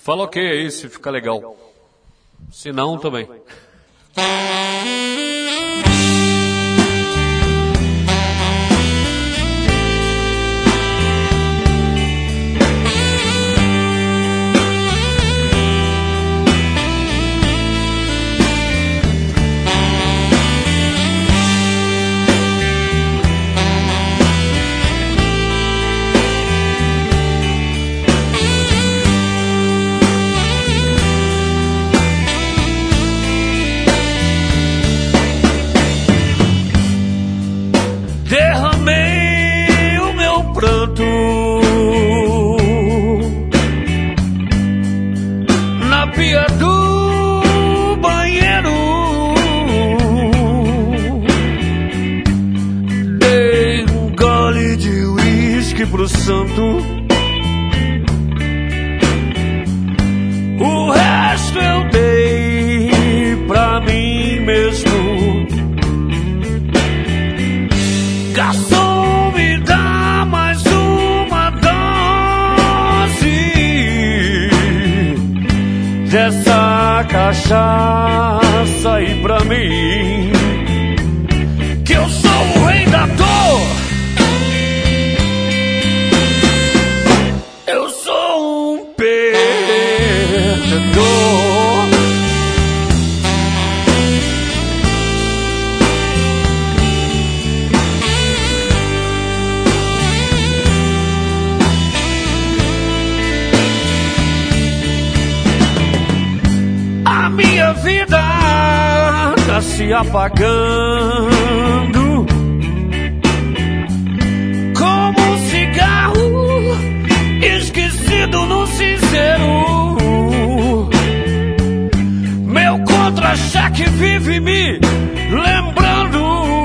Fala ok aí, se fica legal. Se não, também. Derramei o meu pranto na pia do banheiro, dei um gole de uísque pro santo, o resto eu dei pra mim mesmo. Garçom, me dá mais uma dose dessa cachaça aí pra mim, que eu sou o rei da dor, eu sou um perdedor. Minha vida tá se apagando como um cigarro esquecido no cinzeiro. Meu contra-cheque vive me lembrando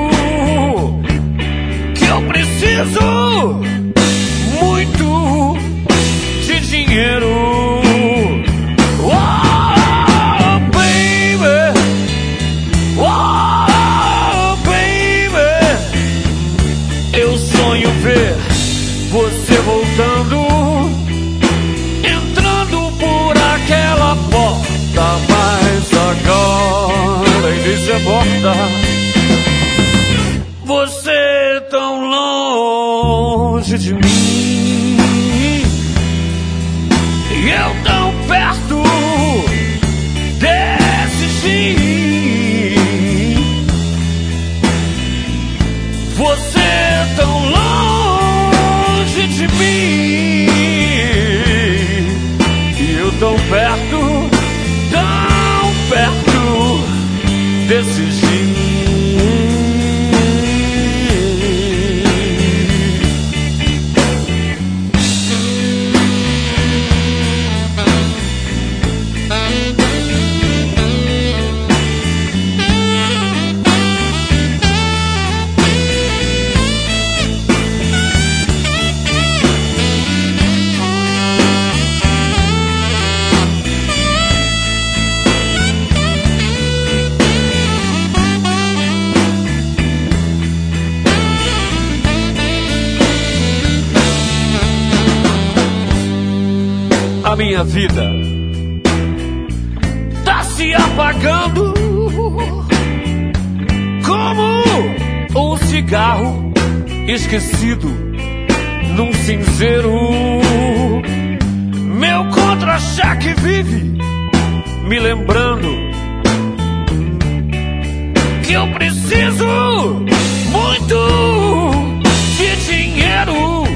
que eu preciso muito de dinheiro. Ver você voltando, entrando por aquela porta, mas agora inicia a porta. Você tão longe de mim e eu tão perto desse fim. Você tão longe de mim e eu tão perto desse fim. A minha vida tá se apagando como um cigarro esquecido num cinzeiro. Meu contra-cheque vive me lembrando que eu preciso muito de dinheiro.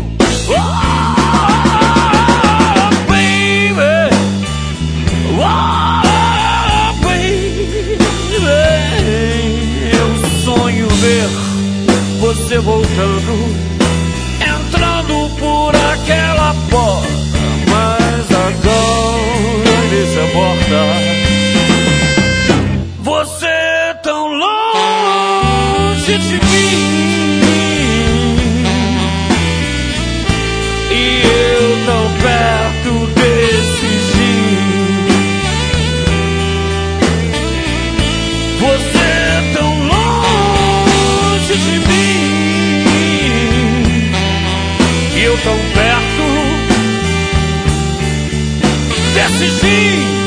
Ver você voltando, entrando por aquela porta, mas agora inicia a porta. Você tão longe de mim disse sim.